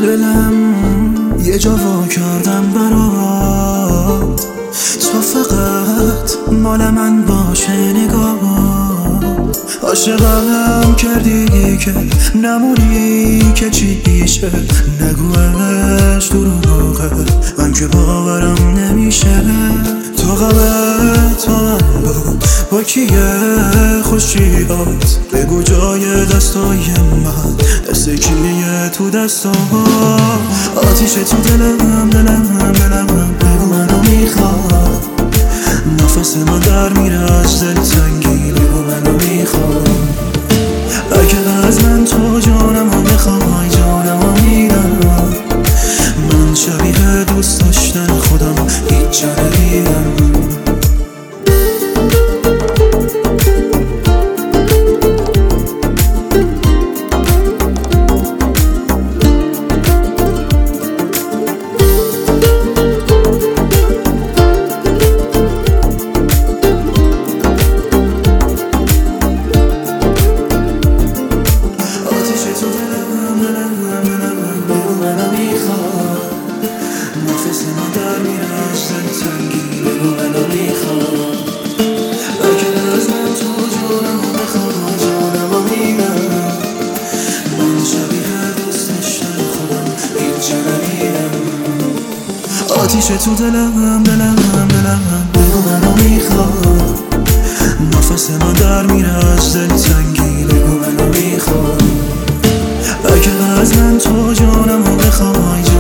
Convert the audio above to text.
دلم یه جا وا کردم برات، تو فقط مال من باشه نگاه. عاشقم کردی که نمونی که چی پیشه، نگوش دروغه من که باورم نمیشه. تو غمت با من بود با کیه خوشیات، بگو جای دستای من دست کیه تو دستام. آتیش تو دلم بگو منو میخواد، نفس من در میره از دل تنگی، بگو منو میخواد. اگه از من تو جانمو میخوای جانمو میدم، من شبیه دوست داشتن خودم هیچ جا نمیرم. نفس من در میره از دل تنگی، بگو منو میخواد. اگه از من تو جانمو میخوای جانمو میدم، من شبیه دوست داشتن خودم هیچ جا نمیرم. آتیش تو دلم بگو منو میخواد، نفس من در میره از دل تنگی، بگو منو میخواد. اگه از من تو جانمو میخوای